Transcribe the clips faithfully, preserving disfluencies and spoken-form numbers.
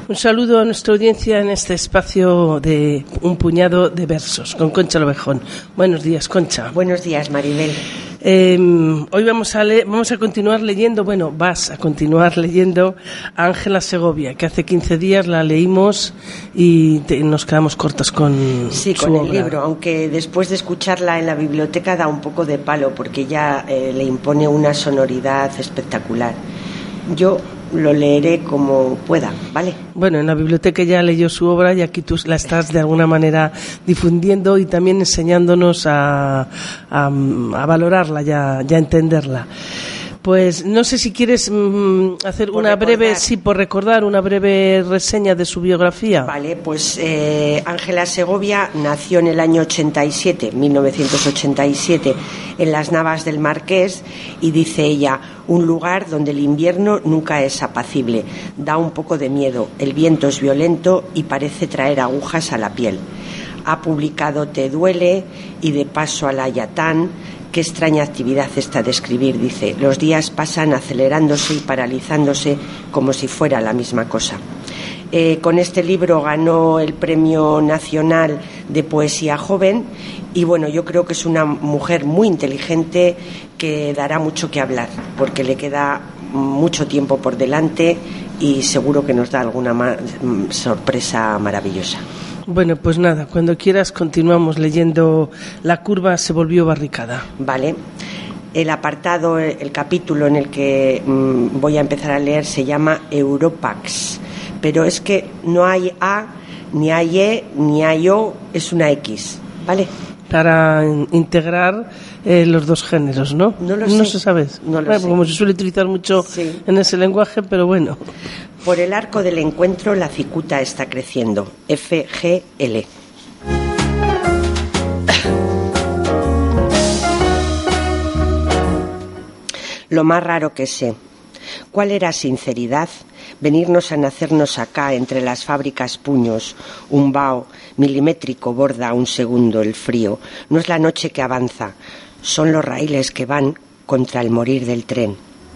Un saludo a nuestra audiencia en este espacio de un puñado de versos con Concha Lobejón. Buenos días, Concha. Buenos días, Maribel. Eh, hoy vamos a leer, vamos a continuar leyendo, bueno, vas a continuar leyendo a Ángela Segovia, que hace quince días la leímos y te, nos quedamos cortas con sí, su con el obra. libro, aunque después de escucharla en la biblioteca da un poco de palo porque ya eh, le impone una sonoridad espectacular. Yo lo leeré como pueda, ¿vale? Bueno, en la biblioteca ya leyó su obra y aquí tú la estás de alguna manera difundiendo y también enseñándonos a, a, a valorarla, ya, ya entenderla. Pues no sé si quieres mmm, hacer por una recordar. breve, sí, por recordar, una breve reseña de su biografía. Vale, pues eh, Ángela Segovia nació en el año ochenta y siete, mil novecientos ochenta y siete, en las Navas del Marqués, y dice ella: un lugar donde el invierno nunca es apacible, da un poco de miedo, el viento es violento y parece traer agujas a la piel. Ha publicado Te duele y De paso a la Yatán. Qué extraña actividad esta de escribir, dice. Los días pasan acelerándose y paralizándose como si fuera la misma cosa. Eh, con este libro ganó el Premio Nacional de Poesía Joven y bueno, yo creo que es una mujer muy inteligente que dará mucho que hablar porque le queda mucho tiempo por delante y seguro que nos da alguna ma- sorpresa maravillosa. Bueno, pues nada, cuando quieras continuamos leyendo La curva se volvió barricada. Vale. El apartado, el capítulo en el que mmm, voy a empezar a leer se llama Europax, pero es que no hay A, ni hay E, ni hay O, es una X, ¿vale? Para integrar eh, los dos géneros, ¿no? No lo no sé. se sabe. No lo bueno, sé. Como se suele utilizar mucho sí. en ese lenguaje, pero bueno. Por el arco del encuentro la cicuta está creciendo. F G L. Lo más raro que sé. ¿Cuál era sinceridad? Venirnos a nacernos acá entre las fábricas puños, un vaho milimétrico borda un segundo el frío. No es la noche que avanza, son los raíles que van contra el morir del tren.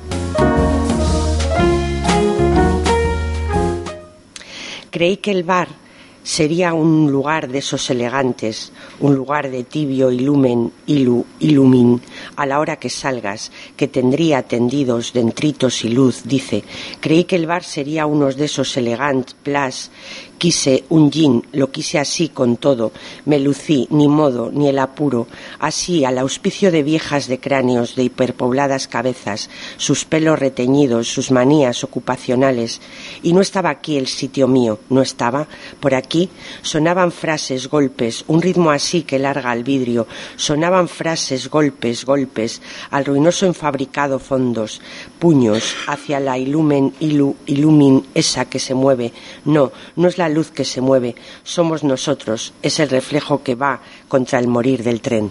Creí que el bar sería un lugar de esos elegantes, un lugar de tibio ilumen, ilu, ilumin, a la hora que salgas, que tendría tendidos dentritos y luz, dice. Creí que el bar sería uno de esos elegant plus. Quise un gin, lo quise así con todo, me lucí, ni modo, ni el apuro, así al auspicio de viejas de cráneos, de hiperpobladas cabezas, sus pelos reteñidos, sus manías ocupacionales. Y no estaba aquí el sitio mío, no estaba, por aquí sonaban frases, golpes, un ritmo así que larga al vidrio, sonaban frases, golpes, golpes, al ruinoso enfabricado fondos, puños, hacia la ilumen, ilu, ilumin, esa que se mueve, no, no es la luz que se mueve, somos nosotros, es el reflejo que va contra el morir del tren.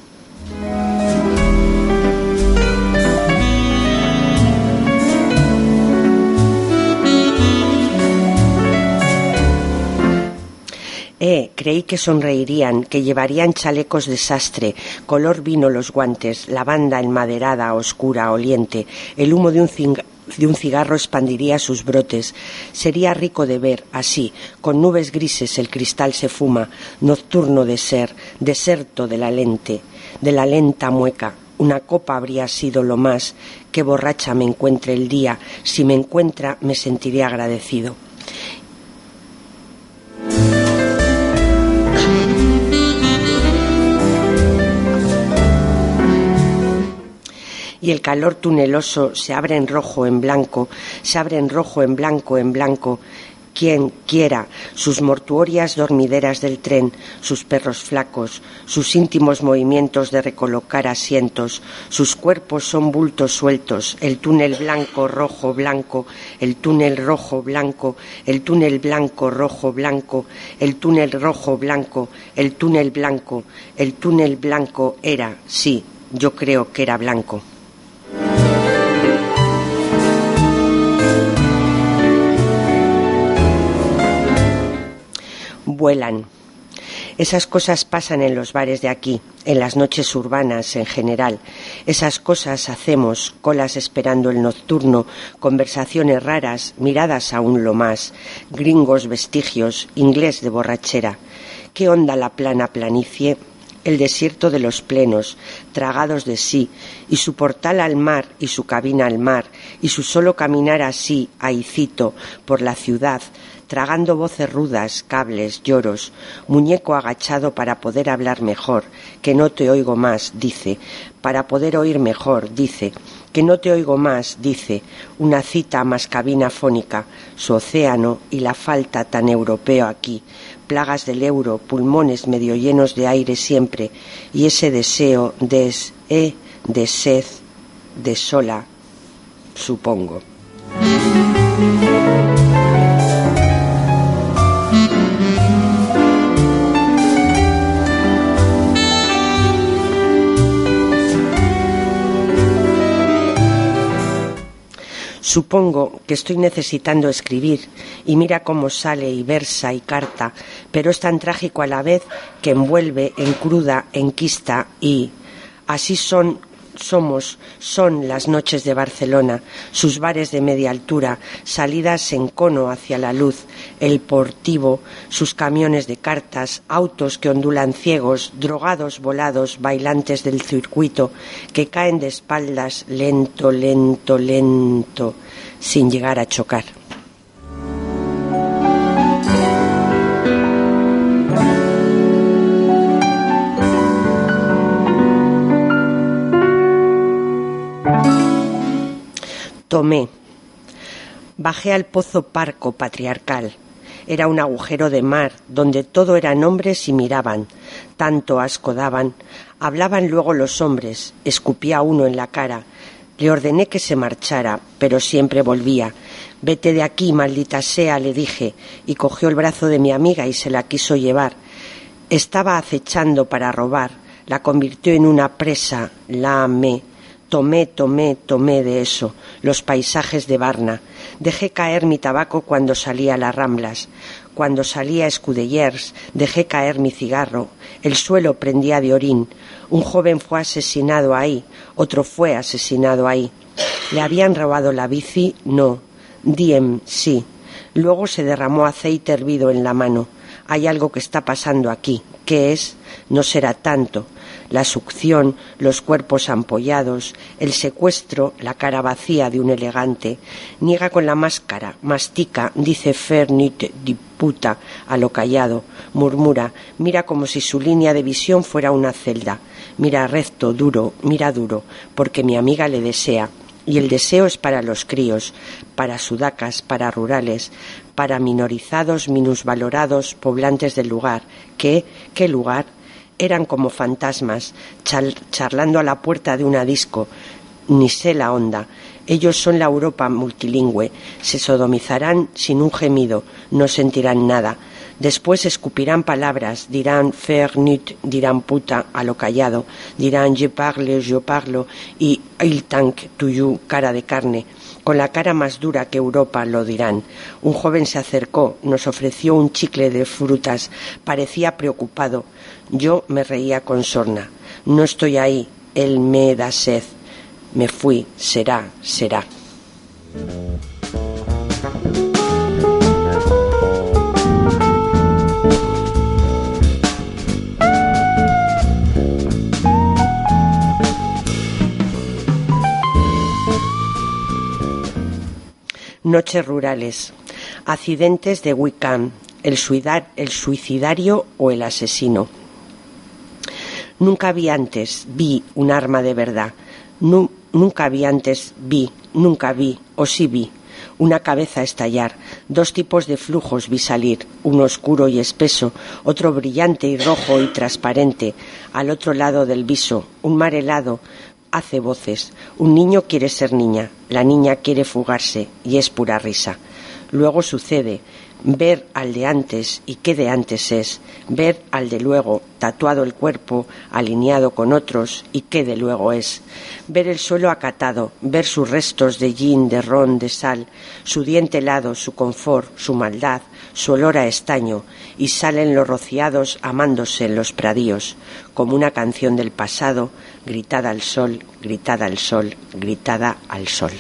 Eh, creí que sonreirían, que llevarían chalecos de sastre, color vino los guantes, lavanda enmaderada, oscura, oliente, el humo de un cing- de un cigarro expandiría sus brotes. Sería rico de ver, así, con nubes grises el cristal se fuma, nocturno de ser, deserto de la lente, de la lenta mueca. Una copa habría sido lo más, que borracha me encuentre el día, si me encuentra me sentiré agradecido. Y el calor tuneloso se abre en rojo, en blanco, se abre en rojo, en blanco, en blanco. Quien quiera, sus mortuorias dormideras del tren, sus perros flacos, sus íntimos movimientos de recolocar asientos, sus cuerpos son bultos sueltos, el túnel blanco, rojo, blanco, el túnel rojo, blanco, el túnel blanco, rojo, blanco, el túnel rojo, blanco, el túnel blanco, el túnel blanco era, sí, yo creo que era blanco. Vuelan. Esas cosas pasan en los bares de aquí, en las noches urbanas en general. Esas cosas hacemos, colas esperando el nocturno, conversaciones raras, miradas aún lo más, gringos vestigios, inglés de borrachera. ¿Qué onda la plana planicie? El desierto de los plenos, tragados de sí, y su portal al mar y su cabina al mar, y su solo caminar así, ahícito, por la ciudad, tragando voces rudas, cables, lloros, muñeco agachado para poder hablar mejor, que no te oigo más, dice, para poder oír mejor, dice, que no te oigo más, dice, una cita más cabina fónica, su océano y la falta tan europeo aquí, plagas del euro, pulmones medio llenos de aire siempre, y ese deseo de, eh, de sed, de sola, supongo. Supongo que estoy necesitando escribir, y mira cómo sale y versa y carta, pero es tan trágico a la vez que envuelve, encruda, enquista y... Así son, somos, son las noches de Barcelona, sus bares de media altura, salidas en cono hacia la luz, el portivo, sus camiones de cartas, autos que ondulan ciegos, drogados volados, bailantes del circuito, que caen de espaldas lento, lento, lento, sin llegar a chocar. Tomé. Bajé al pozo parco patriarcal. Era un agujero de mar donde todo eran hombres y miraban. Tanto asco daban. Hablaban luego los hombres. Escupía uno en la cara. Le ordené que se marchara, pero siempre volvía. Vete de aquí, maldita sea, le dije, y cogió el brazo de mi amiga y se la quiso llevar. Estaba acechando para robar. La convirtió en una presa. La amé. Tomé, tomé, tomé de eso, los paisajes de Varna. Dejé caer mi tabaco cuando salía a las Ramblas. Cuando salía a Escudellers, dejé caer mi cigarro. El suelo prendía de orín. Un joven fue asesinado ahí, otro fue asesinado ahí. ¿Le habían robado la bici? No. Diem, sí. Luego se derramó aceite hervido en la mano. Hay algo que está pasando aquí. ¿Qué es? No será tanto. La succión, los cuerpos ampollados, el secuestro, la cara vacía de un elegante. Niega con la máscara, mastica, dice Fernit di puta a lo callado, murmura, mira como si su línea de visión fuera una celda. Mira recto, duro, mira duro, porque mi amiga le desea. Y el deseo es para los críos, para sudacas, para rurales, para minorizados, minusvalorados, poblantes del lugar. ¿Qué? ¿Qué lugar? Eran como fantasmas, char- charlando a la puerta de una disco. Ni sé la onda. Ellos son la Europa multilingüe. Se sodomizarán sin un gemido, no sentirán nada. Después escupirán palabras, dirán faire nut, dirán puta a lo callado, dirán je parle, je parlo y il tank tuyu, cara de carne. Con la cara más dura que Europa lo dirán. Un joven se acercó, nos ofreció un chicle de frutas, parecía preocupado. Yo me reía con sorna. No estoy ahí, él me da sed. Me fui, será, será. Noches rurales. Accidentes de Wickham. El, suidar, el suicidario o el asesino. Nunca vi antes, vi un arma de verdad. Nu, nunca vi antes, vi, nunca vi, o sí vi. Una cabeza estallar. Dos tipos de flujos vi salir. Uno oscuro y espeso, otro brillante y rojo y transparente. Al otro lado del viso, un mar helado. Hace voces. Un niño quiere ser niña, la niña quiere fugarse y es pura risa. Luego sucede ver al de antes y qué de antes es, ver al de luego, tatuado el cuerpo, alineado con otros y qué de luego es, ver el suelo acatado, ver sus restos de gin, de ron, de sal, su diente helado, su confort, su maldad, su olor a estaño, y salen los rociados amándose en los pradíos, como una canción del pasado, gritada al sol, gritada al sol, gritada al sol.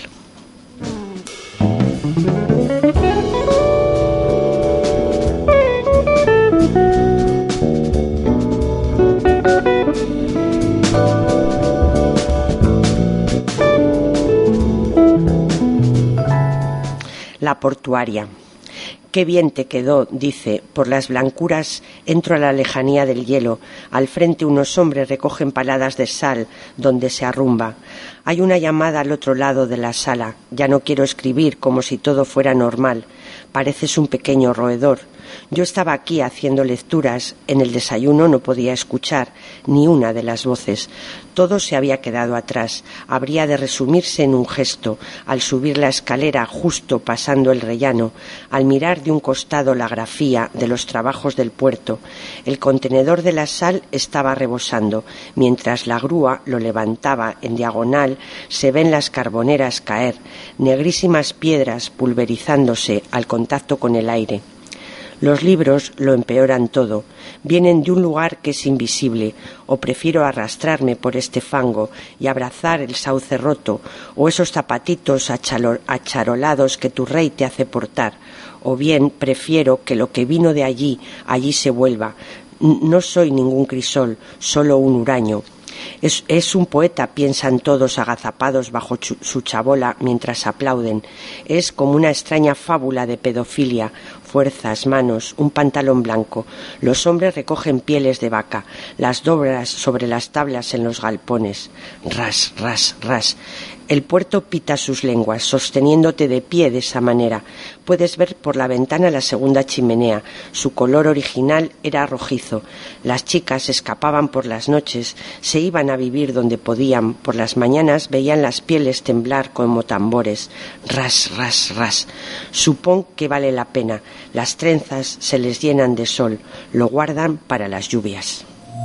La portuaria. Qué bien te quedó, dice, por las blancuras entro a la lejanía del hielo, al frente unos hombres recogen paladas de sal donde se arrumba. Hay una llamada al otro lado de la sala, ya no quiero escribir como si todo fuera normal, pareces un pequeño roedor. Yo estaba aquí haciendo lecturas, en el desayuno no podía escuchar ni una de las voces. Todo se había quedado atrás, habría de resumirse en un gesto, al subir la escalera justo pasando el rellano, al mirar de un costado la grafía de los trabajos del puerto. El contenedor de la sal estaba rebosando, mientras la grúa lo levantaba en diagonal, se ven las carboneras caer, negrísimas piedras pulverizándose al contacto con el aire. Los libros lo empeoran todo, vienen de un lugar que es invisible, o prefiero arrastrarme por este fango y abrazar el sauce roto, o esos zapatitos acharolados que tu rey te hace portar, o bien prefiero que lo que vino de allí, allí se vuelva. No soy ningún crisol, solo un huraño. Es, es un poeta, piensan todos agazapados bajo chu, su chabola mientras aplauden. Es como una extraña fábula de pedofilia, fuerzas, manos, un pantalón blanco. Los hombres recogen pieles de vaca, las dobras sobre las tablas en los galpones. Ras, ras, ras. El puerto pita sus lenguas, sosteniéndote de pie de esa manera. Puedes ver por la ventana la segunda chimenea. Su color original era rojizo. Las chicas escapaban por las noches, se iban a vivir donde podían. Por las mañanas veían las pieles temblar como tambores. Ras, ras, ras. Supón que vale la pena. Las trenzas se les llenan de sol. Lo guardan para las lluvias.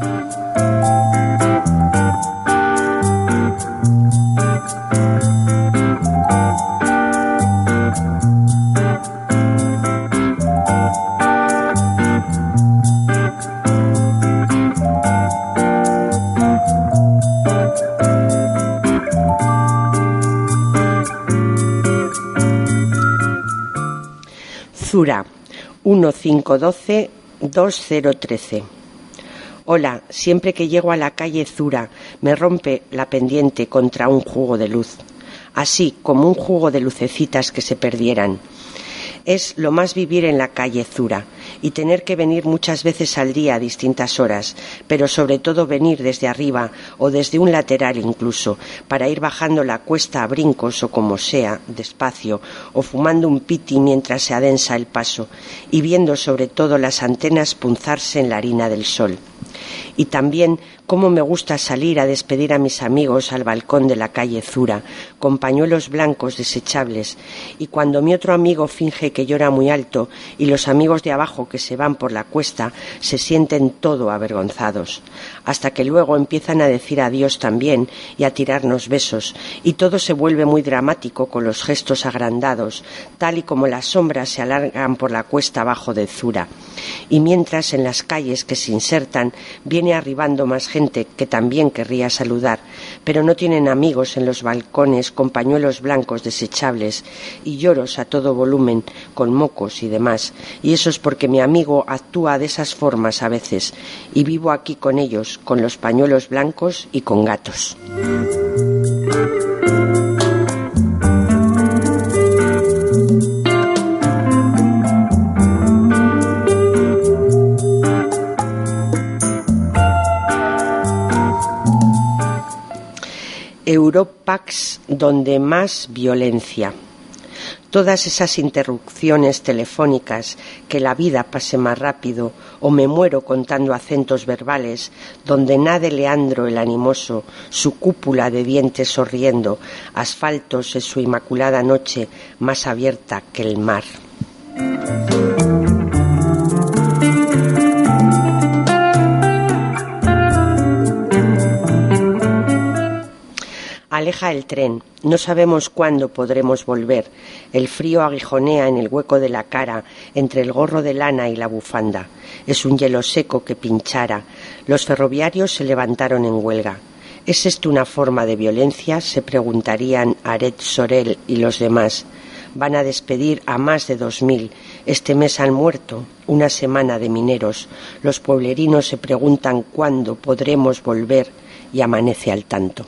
Zura, uno cinco uno dos dos cero uno tres. Hola, siempre que llego a la calle Zura me rompe la pendiente contra un jugo de luz, así como un jugo de lucecitas que se perdieran. Es lo más vivir en la calle Zura y tener que venir muchas veces al día a distintas horas, pero sobre todo venir desde arriba o desde un lateral incluso, para ir bajando la cuesta a brincos o como sea, despacio, o fumando un piti mientras se adensa el paso y viendo sobre todo las antenas punzarse en la harina del sol. Y también cómo me gusta salir a despedir a mis amigos al balcón de la calle Zura, con pañuelos blancos desechables, y cuando mi otro amigo finge que llora muy alto y los amigos de abajo que se van por la cuesta se sienten todo avergonzados, hasta que luego empiezan a decir adiós también y a tirarnos besos, y todo se vuelve muy dramático con los gestos agrandados, tal y como las sombras se alargan por la cuesta abajo de Zura. Y mientras en las calles que se insertan viene arribando más gente que también querría saludar, pero no tienen amigos en los balcones con pañuelos blancos desechables y lloros a todo volumen con mocos y demás, y eso es porque mi amigo actúa de esas formas a veces y vivo aquí con ellos, con los pañuelos blancos y con gatos. Europax, donde más violencia. Todas esas interrupciones telefónicas, que la vida pase más rápido, o me muero contando acentos verbales, donde nade Leandro el animoso, su cúpula de dientes sonriendo, asfaltos en su inmaculada noche más abierta que el mar. Aleja el tren, no sabemos cuándo podremos volver. El frío aguijonea en el hueco de la cara, entre el gorro de lana y la bufanda. Es un hielo seco que pinchara. Los ferroviarios se levantaron en huelga. ¿Es esto una forma de violencia?, se preguntarían Aret Sorel y los demás. Van a despedir a más de dos mil. Este mes han muerto. Una semana de mineros. Los pueblerinos se preguntan cuándo podremos volver y amanece al tanto.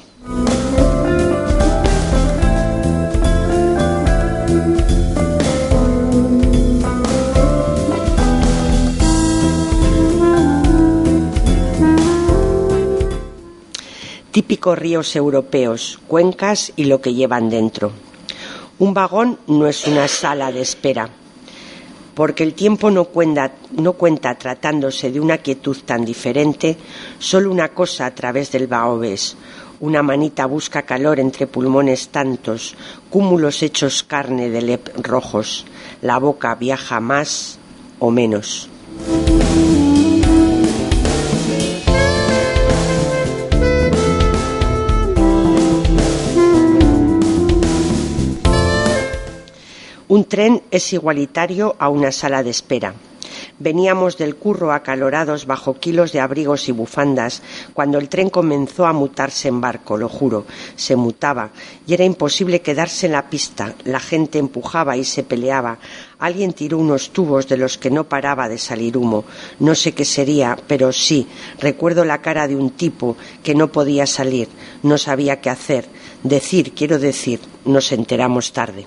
Típicos ríos europeos, cuencas y lo que llevan dentro. Un vagón no es una sala de espera, porque el tiempo no cuenta, no cuenta tratándose de una quietud tan diferente, solo una cosa a través del vaho ves. Una manita busca calor entre pulmones tantos, cúmulos hechos carne de lep rojos. La boca viaja más o menos. Un tren es igualitario a una sala de espera. Veníamos del curro acalorados bajo kilos de abrigos y bufandas cuando el tren comenzó a mutarse en barco, lo juro. Se mutaba y era imposible quedarse en la pista. La gente empujaba y se peleaba. Alguien tiró unos tubos de los que no paraba de salir humo. No sé qué sería, pero sí, recuerdo la cara de un tipo que no podía salir, no sabía qué hacer. Decir, quiero decir, nos enteramos tarde.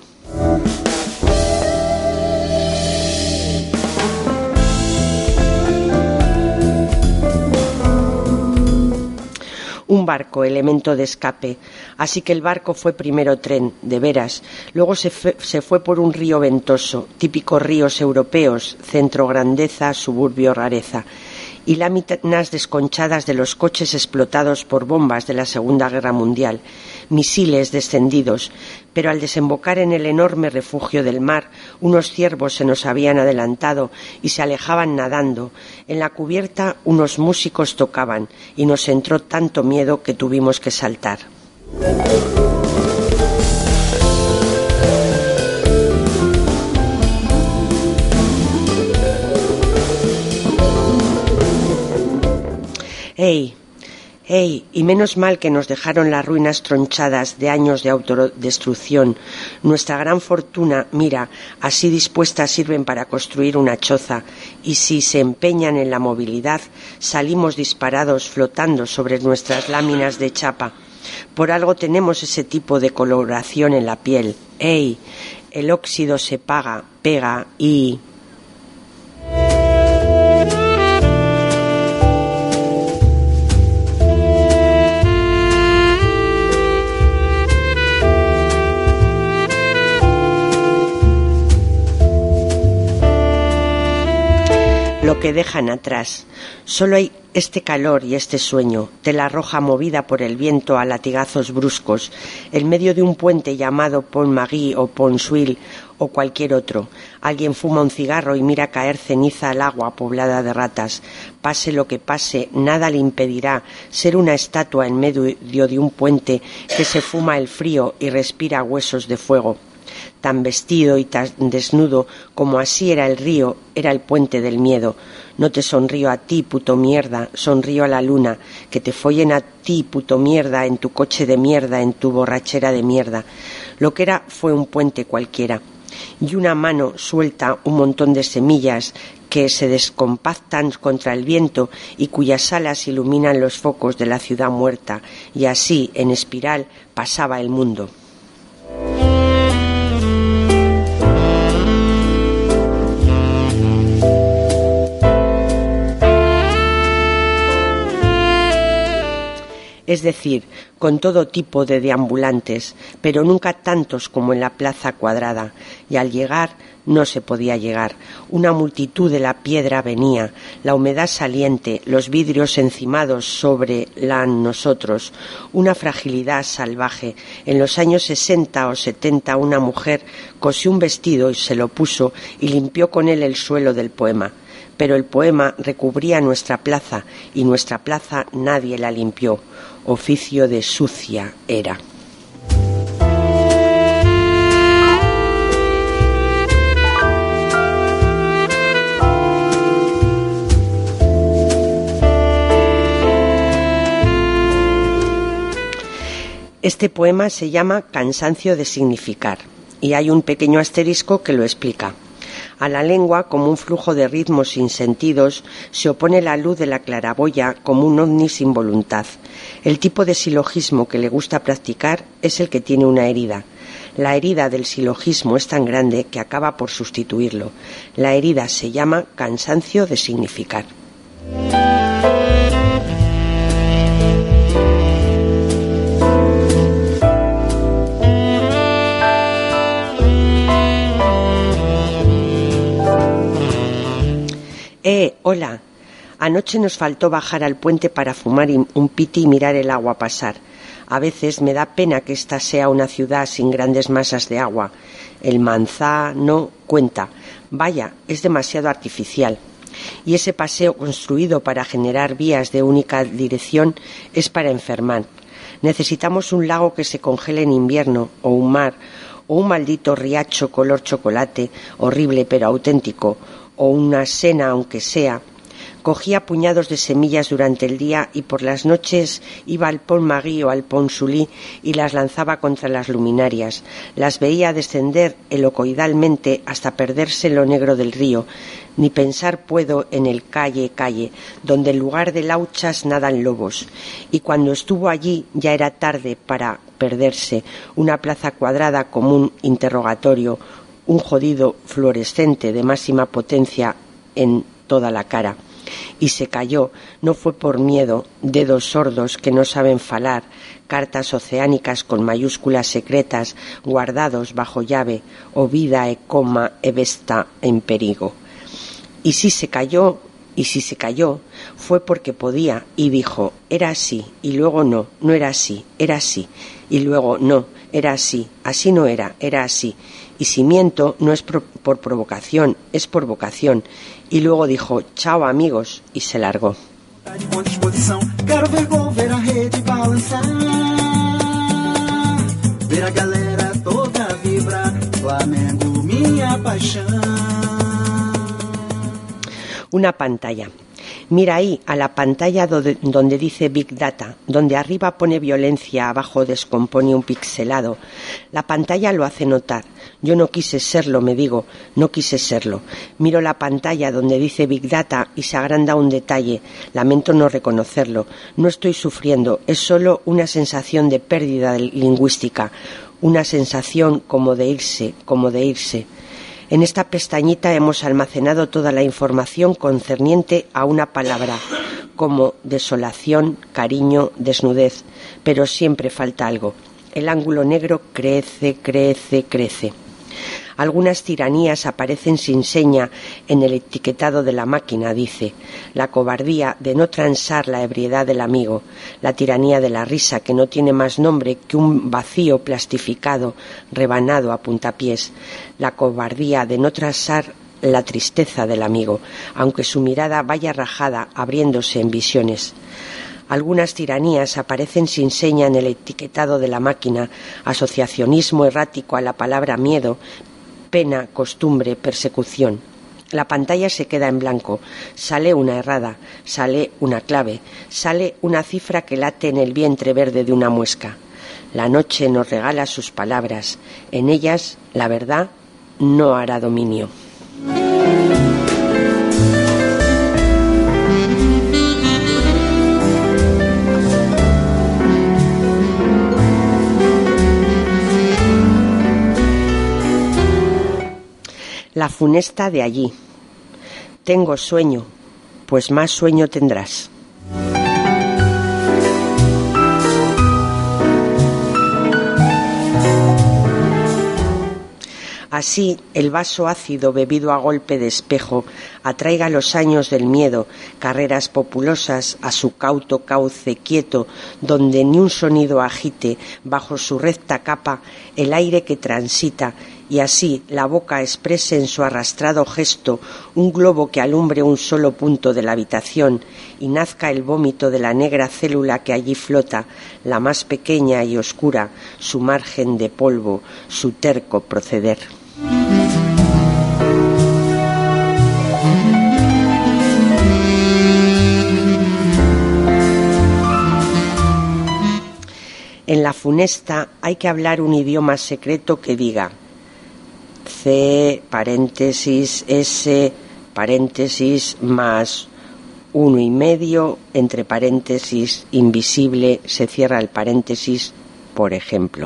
Un barco, elemento de escape. Así que el barco fue primero tren, de veras. Luego se fue, se fue por un río ventoso, típicos ríos europeos, centro grandeza, suburbio rareza. Y láminas desconchadas de los coches explotados por bombas de la Segunda Guerra Mundial, misiles descendidos, pero al desembocar en el enorme refugio del mar, unos ciervos se nos habían adelantado y se alejaban nadando. En la cubierta unos músicos tocaban y nos entró tanto miedo que tuvimos que saltar. ¡Ey! ¡Ey! Y menos mal que nos dejaron las ruinas tronchadas de años de autodestrucción. Nuestra gran fortuna, mira, así dispuestas sirven para construir una choza. Y si se empeñan en la movilidad, salimos disparados flotando sobre nuestras láminas de chapa. Por algo tenemos ese tipo de coloración en la piel. ¡Ey! El óxido se paga, pega y... lo que dejan atrás. Solo hay este calor y este sueño, tela roja movida por el viento a latigazos bruscos, en medio de un puente llamado Pont-Marie o Pont-Suil o cualquier otro. Alguien fuma un cigarro y mira caer ceniza al agua poblada de ratas. Pase lo que pase, nada le impedirá ser una estatua en medio de un puente que se fuma el frío y respira huesos de fuego. Tan vestido y tan desnudo como así era el río, era el puente del miedo. No te sonrío a ti, puto mierda, sonrío a la luna. Que te follen a ti, puto mierda, en tu coche de mierda, en tu borrachera de mierda. Lo que era fue un puente cualquiera. Y una mano suelta un montón de semillas que se descompactan contra el viento y cuyas alas iluminan los focos de la ciudad muerta. Y así, en espiral, pasaba el mundo. es decir, con todo tipo de deambulantes, pero nunca tantos como en la Plaza Cuadrada, y al llegar no se podía llegar. Una multitud de la piedra venía, la humedad saliente, los vidrios encimados sobre la nosotros, una fragilidad salvaje. En los años sesenta o setenta una mujer cosió un vestido y se lo puso y limpió con él el suelo del poema. Pero el poema recubría nuestra plaza y nuestra plaza nadie la limpió. Oficio de sucia era. Este poema se llama Cansancio de significar y hay un pequeño asterisco que lo explica. A la lengua, como un flujo de ritmos sin sentidos, se opone la luz de la claraboya como un ovni sin voluntad. El tipo de silogismo que le gusta practicar es el que tiene una herida. La herida del silogismo es tan grande que acaba por sustituirlo. La herida se llama cansancio de significar. Eh, hola. Anoche nos faltó bajar al puente para fumar un piti y mirar el agua pasar. A veces me da pena que esta sea una ciudad sin grandes masas de agua. El Manzá no cuenta. Vaya, es demasiado artificial. Y ese paseo construido para generar vías de única dirección es para enfermar. Necesitamos un lago que se congele en invierno, o un mar, o un maldito riacho color chocolate, horrible pero auténtico, o una sena aunque sea. Cogía puñados de semillas durante el día y por las noches iba al Pont Marie o al Pont Sully y las lanzaba contra las luminarias. Las veía descender helicoidalmente hasta perderse en lo negro del río. Ni pensar puedo en el calle, calle, donde en lugar de lauchas nadan lobos. Y cuando estuvo allí ya era tarde para perderse. Una plaza cuadrada como un interrogatorio, un jodido fluorescente de máxima potencia en toda la cara. Y se cayó, no fue por miedo, dedos sordos que no saben falar, cartas oceánicas con mayúsculas secretas, guardados bajo llave, o vida e coma e vesta en perigo. Y si se cayó, y si se cayó, fue porque podía, y dijo, era así, y luego no, no era así, era así, y luego no, era así, así no era, era así. Y si miento, no es por, por provocación, es por vocación. Y luego dijo, chao amigos, y se largó. Una pantalla. Mira ahí, a la pantalla donde, donde dice Big Data, donde arriba pone violencia, abajo descompone un pixelado. La pantalla lo hace notar. Yo no quise serlo, me digo, no quise serlo. Miro la pantalla donde dice Big Data y se agranda un detalle. Lamento no reconocerlo. No estoy sufriendo, es solo una sensación de pérdida lingüística. Una sensación como de irse, como de irse. En esta pestañita hemos almacenado toda la información concerniente a una palabra, como desolación, cariño, desnudez, pero siempre falta algo. El ángulo negro crece, crece, crece. Algunas tiranías aparecen sin seña en el etiquetado de la máquina, dice. La cobardía de no transar la ebriedad del amigo, la tiranía de la risa que no tiene más nombre que un vacío plastificado, rebanado a puntapiés, la cobardía de no transar la tristeza del amigo, aunque su mirada vaya rajada, abriéndose en visiones. Algunas tiranías aparecen sin seña en el etiquetado de la máquina, asociacionismo errático a la palabra miedo, pena, costumbre, persecución. La pantalla se queda en blanco, sale una errada, sale una clave, sale una cifra que late en el vientre verde de una muesca. La noche nos regala sus palabras, en ellas la verdad no hará dominio. La funesta de allí. Tengo sueño, pues más sueño tendrás. Así, el vaso ácido bebido a golpe de espejo atraiga los años del miedo, carreras populosas a su cauto cauce quieto, donde ni un sonido agite bajo su recta capa el aire que transita, y así la boca exprese en su arrastrado gesto un globo que alumbre un solo punto de la habitación, y nazca el vómito de la negra célula que allí flota, la más pequeña y oscura, su margen de polvo, su terco proceder. En la funesta hay que hablar un idioma secreto que diga C, paréntesis, S, paréntesis, más uno y medio, entre paréntesis, invisible, se cierra el paréntesis, por ejemplo.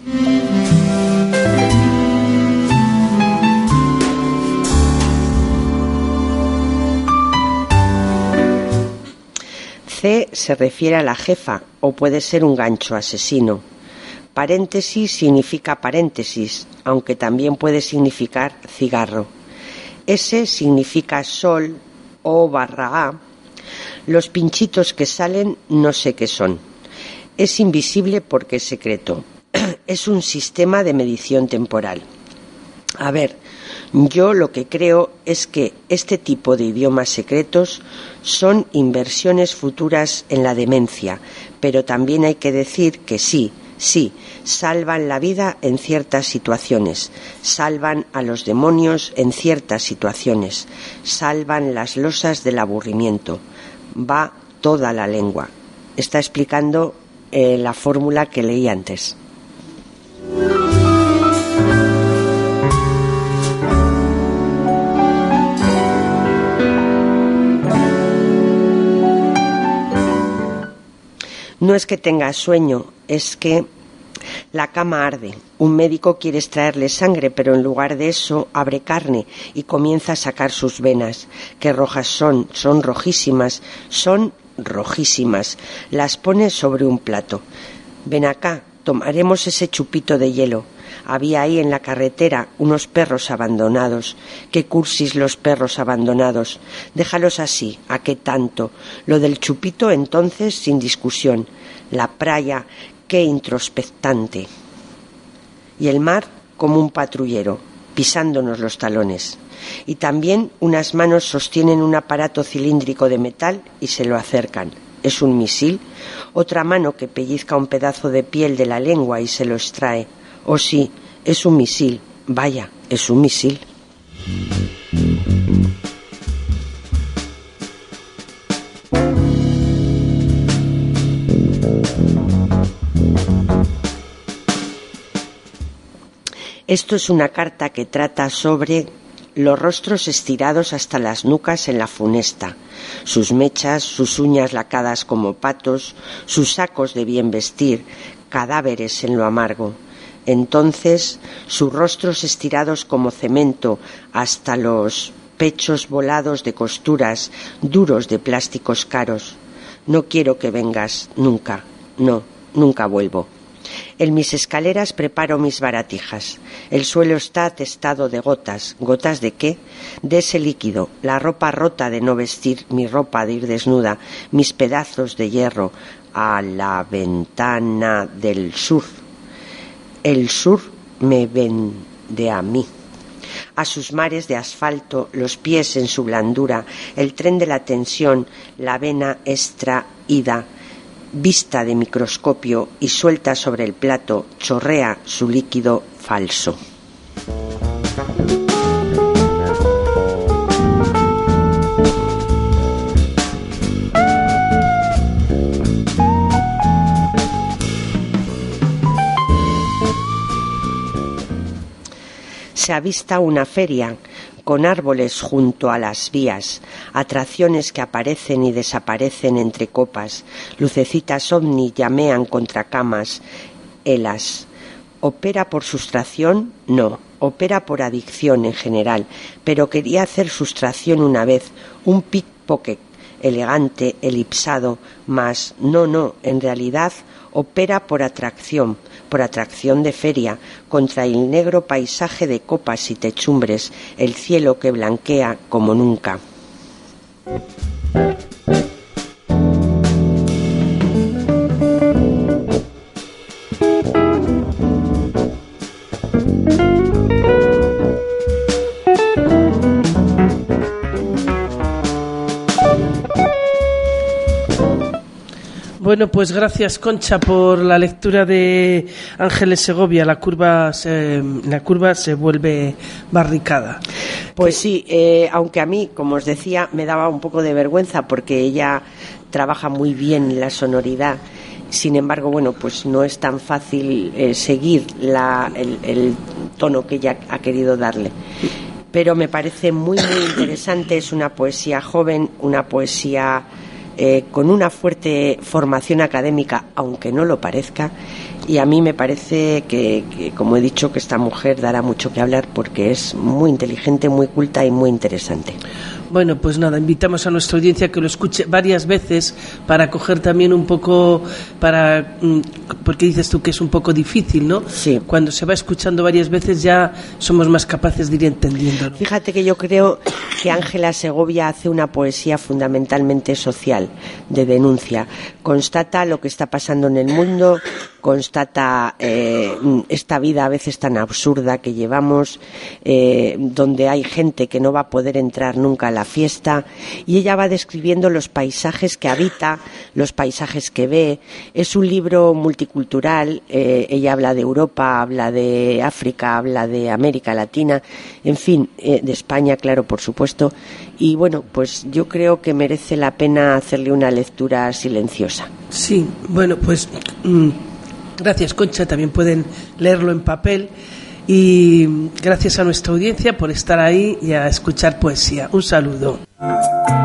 C se refiere a la jefa o puede ser un gancho asesino. Paréntesis significa paréntesis, aunque también puede significar cigarro. S significa sol o barra A. Los pinchitos que salen no sé qué son. Es invisible porque es secreto. Es un sistema de medición temporal. A ver, yo lo que creo es que este tipo de idiomas secretos son inversiones futuras en la demencia, pero también hay que decir que sí, sí, salvan la vida en ciertas situaciones, salvan a los demonios en ciertas situaciones, salvan las losas del aburrimiento. Va toda la lengua. Está explicando eh, la fórmula que leí antes. No es que tenga sueño, es que la cama arde. Un médico quiere extraerle sangre, pero en lugar de eso abre carne y comienza a sacar sus venas. ¿Qué rojas son? Son rojísimas, son rojísimas. Las pone sobre un plato. Ven acá, tomaremos ese chupito de hielo. Había ahí en la carretera unos perros abandonados. Qué cursis los perros abandonados. Déjalos así, ¿a qué tanto? Lo del chupito entonces sin discusión. La playa, qué introspectante. Y el mar como un patrullero, pisándonos los talones. Y también unas manos sostienen un aparato cilíndrico de metal y se lo acercan. ¿Es un misil? Otra mano que pellizca un pedazo de piel de la lengua y se lo extrae. Oh sí, es un misil. Vaya, es un misil. Esto es una carta que trata sobre los rostros estirados hasta las nucas en la funesta, sus mechas, sus uñas lacadas como patos, sus sacos de bien vestir, cadáveres en lo amargo. Entonces, sus rostros estirados como cemento hasta los pechos volados de costuras, duros de plásticos caros. No quiero que vengas nunca, no, nunca vuelvo. En mis escaleras preparo mis baratijas. El suelo está atestado de gotas. ¿Gotas de qué? De ese líquido, la ropa rota de no vestir, mi ropa de ir desnuda, mis pedazos de hierro, a la ventana del sur. El sur me vende a mí. A sus mares de asfalto, los pies en su blandura, el tren de la tensión, la vena extraída, vista de microscopio y suelta sobre el plato, chorrea su líquido falso. Se avista una feria con árboles junto a las vías, atracciones que aparecen y desaparecen entre copas, lucecitas ovni llamean contra camas, helas. ¿Opera por sustracción? No, opera por adicción en general, pero quería hacer sustracción una vez, un pickpocket elegante, elipsado, mas no, no, en realidad opera por atracción, por atracción de feria, contra el negro paisaje de copas y techumbres, el cielo que blanquea como nunca. Bueno, pues gracias, Concha, por la lectura de Ángeles Segovia. La curva se, la curva se vuelve barricada. Pues sí, eh, aunque a mí, como os decía, me daba un poco de vergüenza porque ella trabaja muy bien la sonoridad. Sin embargo, bueno, pues no es tan fácil eh, seguir la, el, el tono que ella ha querido darle. Pero me parece muy, muy interesante. Es una poesía joven, una poesía Eh, con una fuerte formación académica, aunque no lo parezca, y a mí me parece que, que, como he dicho, que esta mujer dará mucho que hablar porque es muy inteligente, muy culta y muy interesante. Bueno, pues nada, invitamos a nuestra audiencia que lo escuche varias veces para coger también un poco, para porque dices tú que es un poco difícil, ¿no? Sí. Cuando se va escuchando varias veces ya somos más capaces de ir entendiéndolo. Fíjate que yo creo que Ángela Segovia hace una poesía fundamentalmente social, de denuncia. Constata lo que está pasando en el mundo, constata eh, esta vida a veces tan absurda que llevamos, eh, donde hay gente que no va a poder entrar nunca a la fiesta, y ella va describiendo los paisajes que habita, los paisajes que ve. Es un libro multicultural, eh, ella habla de Europa, habla de África, habla de América Latina, en fin, eh, de España, claro, por supuesto, y bueno, pues yo creo que merece la pena hacerle una lectura silenciosa. Sí, bueno, pues mmm, gracias, Concha, también pueden leerlo en papel. Y gracias a nuestra audiencia por estar ahí y a escuchar poesía. Un saludo.